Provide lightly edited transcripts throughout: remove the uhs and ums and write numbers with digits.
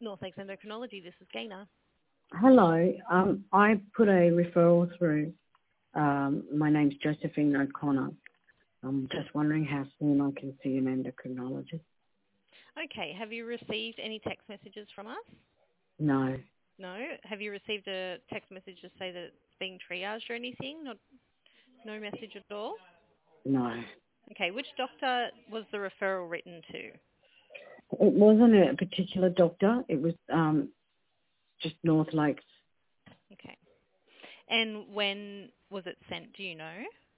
North Lakes Endocrinology, this is Gaina. Hello. I put a referral through. My name's Josephine O'Connor. I'm just wondering how soon I can see an endocrinologist. Okay, have you received any text messages from us? No. No? Have you received a text message to say that it's being triaged or anything? No message at all? No. Okay, which doctor was the referral written to? It wasn't a particular doctor. It was just North Lakes. Okay. And when was it sent, do you know?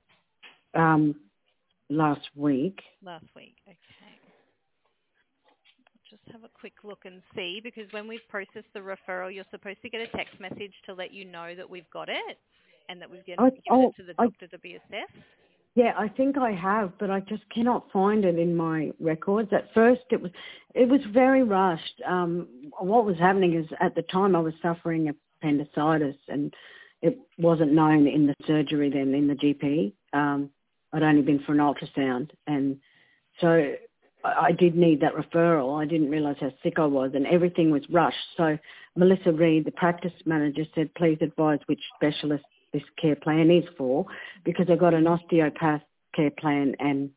Last week. Last week, okay. Just have a quick look and see, because when we've processed the referral, you're supposed to get a text message to let you know that we've got it and that we've given it to the doctor to be assessed. Yeah, I think I have, but I just cannot find it in my records. At first, it was very rushed. What was happening is, at the time, I was suffering appendicitis, and it wasn't known in the surgery then, in the GP. I'd only been for an ultrasound, and so I did need that referral. I didn't realise how sick I was, and everything was rushed. So Melissa Reid, the practice manager, said, please advise which specialist this care plan is for, because I got an osteopath care plan and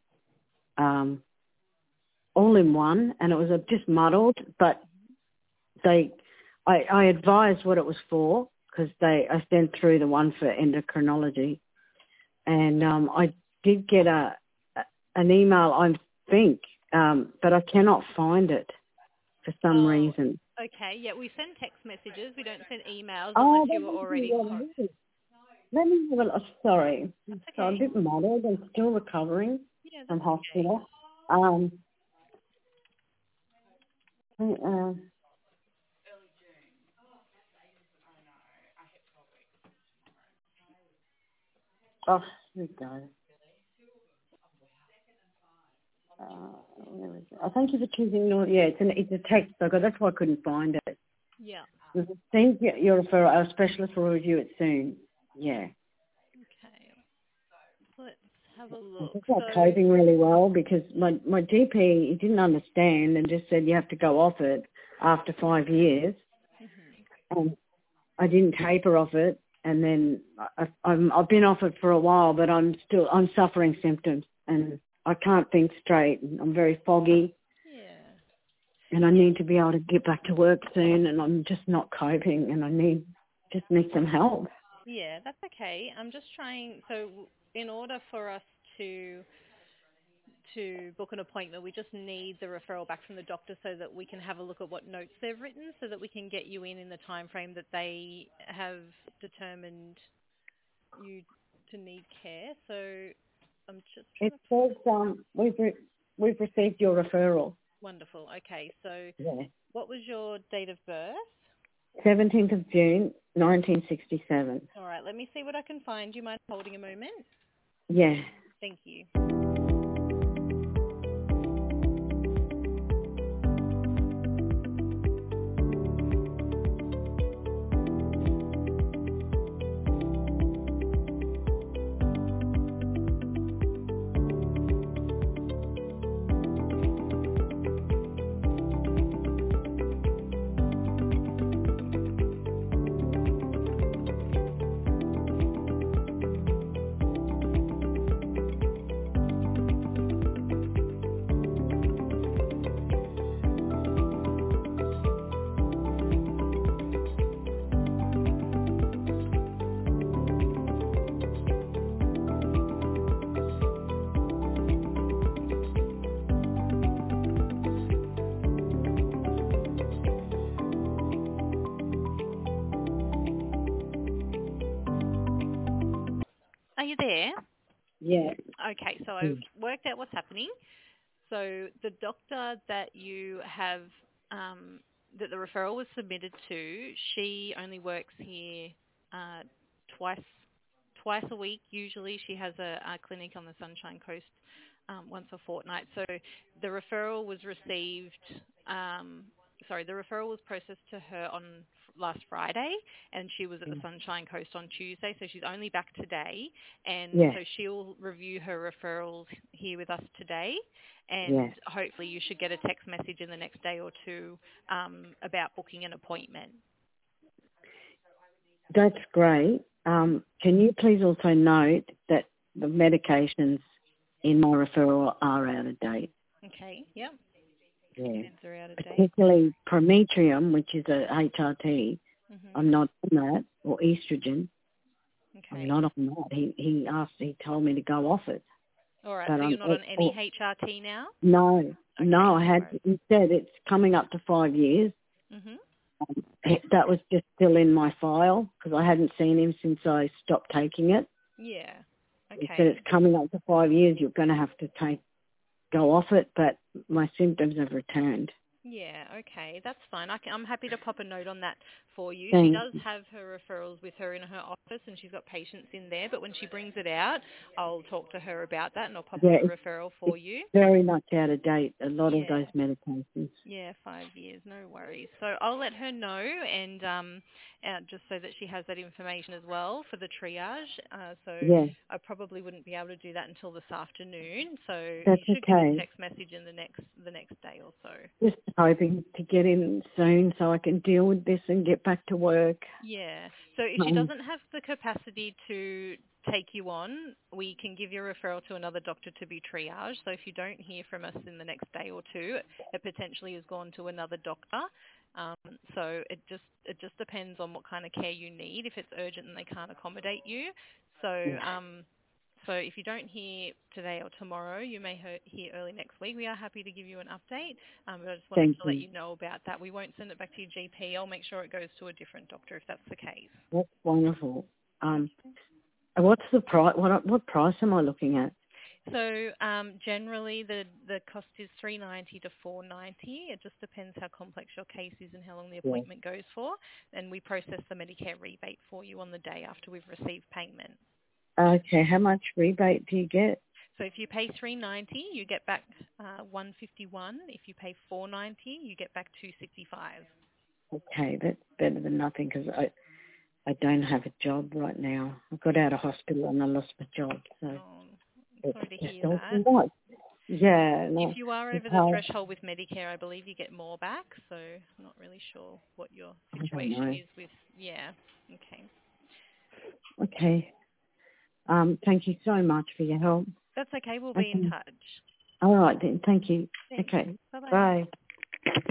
all in one, and it was just muddled, but I advised what it was for, because I sent through the one for endocrinology, and I did get an email, I think, but I cannot find it for some reason. Okay, yeah, we send text messages. We don't send emails unless you were already... Let me have a look. Sorry. That's okay. So I'm a bit muddled. I'm still recovering from hospital. Okay. Here we go. Thank you for choosing North. Yeah, it's a text. So that's why I couldn't find it. Yeah. It seems your referral, our specialist will review it soon. Yeah. Okay. Let's have a look. I'm not coping really well, because my GP, he didn't understand and just said you have to go off it after 5 years. Mm-hmm. And I didn't taper off it, and then I've been off it for a while, but I'm suffering symptoms, and I can't think straight. I'm very foggy. Yeah. And I need to be able to get back to work soon, and I'm just not coping, and I just need some help. Yeah, that's okay. I'm just trying, so in order for us to book an appointment, we just need the referral back from the doctor so that we can have a look at what notes they've written, so that we can get you in the time frame that they have determined you to need care. So I'm just trying It says we've received your referral. Wonderful. Okay, so Yeah. what was your date of birth? 17th of June, 1967. All right, let me see what I can find. Do you mind holding a moment? Yeah. Thank you. Are you there? Yeah. Okay, so I've worked out what's happening. So the doctor that you have, that the referral was submitted to, she only works here twice a week. Usually she has a clinic on the Sunshine Coast once a fortnight. So the referral was received, the referral was processed to her last Friday, and she was at the Sunshine Coast on Tuesday, so she's only back today, and Yes. so she'll review her referrals here with us today, and Yes. hopefully you should get a text message in the next day or two about booking an appointment. That's great. Can you please also note that the medications in my referral are out of date? Okay, yep. Yeah. Meds are out of date. Particularly Prometrium, which is a HRT. I'm not on that, or estrogen. Okay. I'm not on that. He told me to go off it. All right, so you're not on any HRT now? No, okay, no, I had, instead it's coming up to 5 years. That was just still in my file because I hadn't seen him since I stopped taking it. Yeah, okay. He said it's coming up to 5 years, you're going to have to go off it, but my symptoms have returned. Yeah, okay, that's fine. I'm happy to pop a note on that for you. Thanks. She does have her referrals with her in her office, and she's got patients in there, but when she brings it out, I'll talk to her about that, and I'll pop a referral for you. Very much out of date, a lot of those medications. Yeah, 5 years, no worries. So I'll let her know, and just so that she has that information as well for the triage. I probably wouldn't be able to do that until this afternoon. So that's you should get a text message in the next day or so. Just hoping to get in soon so I can deal with this and get back to work. Yeah. So if she doesn't have the capacity to take you on, we can give your referral to another doctor to be triaged. So if you don't hear from us in the next day or two, it potentially has gone to another doctor. So it just depends on what kind of care you need. If it's urgent and they can't accommodate you, so if you don't hear today or tomorrow, you may hear early next week. We are happy to give you an update, but I just wanted to let you know about that. We won't send it back to your GP. I'll make sure it goes to a different doctor if that's the case. That's wonderful. What's the price? What price am I looking at? So generally the cost is $390 to $490. It just depends how complex your case is and how long the appointment goes for. And we process the Medicare rebate for you on the day after we've received payment. Okay, how much rebate do you get? So if you pay $390, you get back $151. If you pay $490, you get back $265. Okay, that's better than nothing because I don't have a job right now. I got out of hospital and I lost my job. So sorry to hear that. Yeah. If you are over the threshold with Medicare, I believe you get more back. So I'm not really sure what your situation is with. Yeah. Okay. Okay. Thank you so much for your help. That's okay. We'll be in touch. All right then. Thank you. Thanks. Okay. Bye-bye. Bye.